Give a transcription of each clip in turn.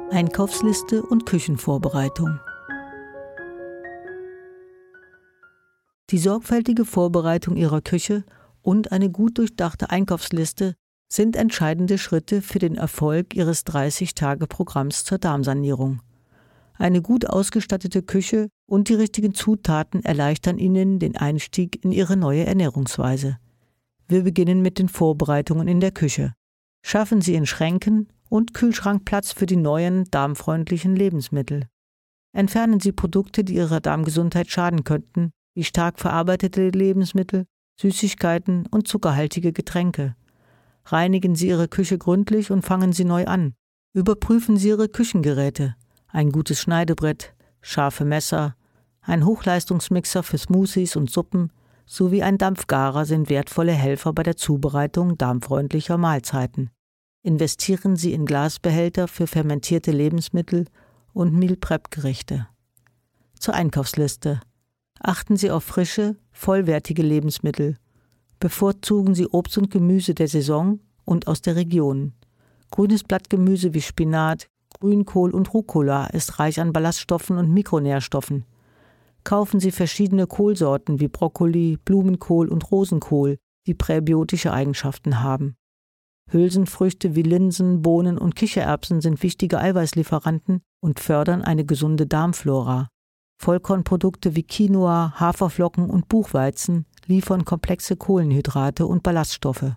Einkaufsliste und Küchenvorbereitung. Die sorgfältige Vorbereitung Ihrer Küche und eine gut durchdachte Einkaufsliste sind entscheidende Schritte für den Erfolg Ihres 30-Tage-Programms zur Darmsanierung. Eine gut ausgestattete Küche und die richtigen Zutaten erleichtern Ihnen den Einstieg in Ihre neue Ernährungsweise. Wir beginnen mit den Vorbereitungen in der Küche. Schaffen Sie in Schränken und Kühlschrank Platz für die neuen, darmfreundlichen Lebensmittel. Entfernen Sie Produkte, die Ihrer Darmgesundheit schaden könnten, wie stark verarbeitete Lebensmittel, Süßigkeiten und zuckerhaltige Getränke. Reinigen Sie Ihre Küche gründlich und fangen Sie neu an. Überprüfen Sie Ihre Küchengeräte. Ein gutes Schneidebrett, scharfe Messer, ein Hochleistungsmixer für Smoothies und Suppen sowie ein Dampfgarer sind wertvolle Helfer bei der Zubereitung darmfreundlicher Mahlzeiten. Investieren Sie in Glasbehälter für fermentierte Lebensmittel und Meal Prep Gerichte. Zur Einkaufsliste. Achten Sie auf frische, vollwertige Lebensmittel. Bevorzugen Sie Obst und Gemüse der Saison und aus der Region. Grünes Blattgemüse wie Spinat, Grünkohl und Rucola ist reich an Ballaststoffen und Mikronährstoffen. Kaufen Sie verschiedene Kohlsorten wie Brokkoli, Blumenkohl und Rosenkohl, die präbiotische Eigenschaften haben. Hülsenfrüchte wie Linsen, Bohnen und Kichererbsen sind wichtige Eiweißlieferanten und fördern eine gesunde Darmflora. Vollkornprodukte wie Quinoa, Haferflocken und Buchweizen liefern komplexe Kohlenhydrate und Ballaststoffe.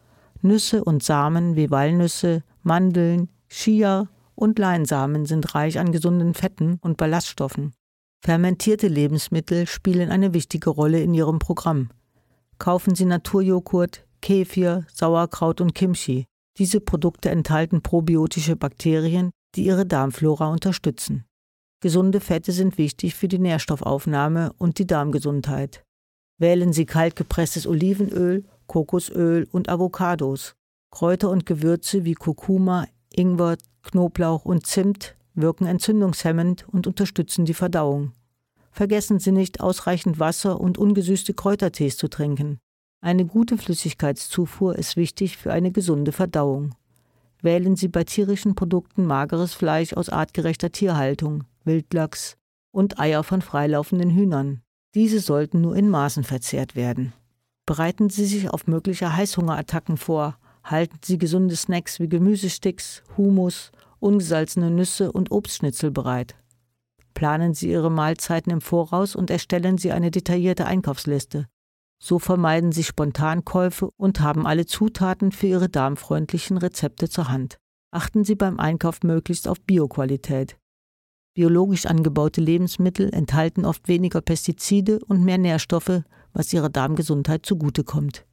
Nüsse und Samen wie Walnüsse, Mandeln, Chia und Leinsamen sind reich an gesunden Fetten und Ballaststoffen. Fermentierte Lebensmittel spielen eine wichtige Rolle in Ihrem Programm. Kaufen Sie Naturjoghurt, Kefir, Sauerkraut und Kimchi. Diese Produkte enthalten probiotische Bakterien, die Ihre Darmflora unterstützen. Gesunde Fette sind wichtig für die Nährstoffaufnahme und die Darmgesundheit. Wählen Sie kaltgepresstes Olivenöl, Kokosöl und Avocados. Kräuter und Gewürze wie Kurkuma, Ingwer, Knoblauch und Zimt wirken entzündungshemmend und unterstützen die Verdauung. Vergessen Sie nicht, ausreichend Wasser und ungesüßte Kräutertees zu trinken. Eine gute Flüssigkeitszufuhr ist wichtig für eine gesunde Verdauung. Wählen Sie bei tierischen Produkten mageres Fleisch aus artgerechter Tierhaltung, Wildlachs und Eier von freilaufenden Hühnern. Diese sollten nur in Maßen verzehrt werden. Bereiten Sie sich auf mögliche Heißhungerattacken vor. Halten Sie gesunde Snacks wie Gemüsesticks, Hummus, ungesalzene Nüsse und Obstschnitzel bereit. Planen Sie Ihre Mahlzeiten im Voraus und erstellen Sie eine detaillierte Einkaufsliste. So vermeiden Sie Spontankäufe und haben alle Zutaten für Ihre darmfreundlichen Rezepte zur Hand. Achten Sie beim Einkauf möglichst auf Bioqualität. Biologisch angebaute Lebensmittel enthalten oft weniger Pestizide und mehr Nährstoffe, was Ihrer Darmgesundheit zugutekommt.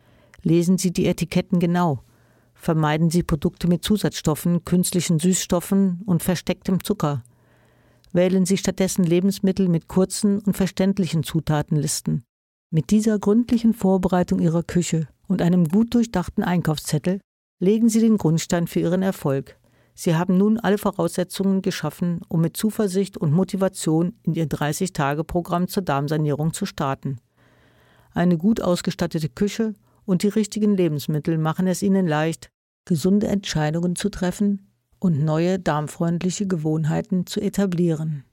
Lesen Sie die Etiketten genau. Vermeiden Sie Produkte mit Zusatzstoffen, künstlichen Süßstoffen und verstecktem Zucker. Wählen Sie stattdessen Lebensmittel mit kurzen und verständlichen Zutatenlisten. Mit dieser gründlichen Vorbereitung Ihrer Küche und einem gut durchdachten Einkaufszettel legen Sie den Grundstein für Ihren Erfolg. Sie haben nun alle Voraussetzungen geschaffen, um mit Zuversicht und Motivation in Ihr 30-Tage-Programm zur Darmsanierung zu starten. Eine gut ausgestattete Küche und die richtigen Lebensmittel machen es Ihnen leicht, gesunde Entscheidungen zu treffen und neue darmfreundliche Gewohnheiten zu etablieren.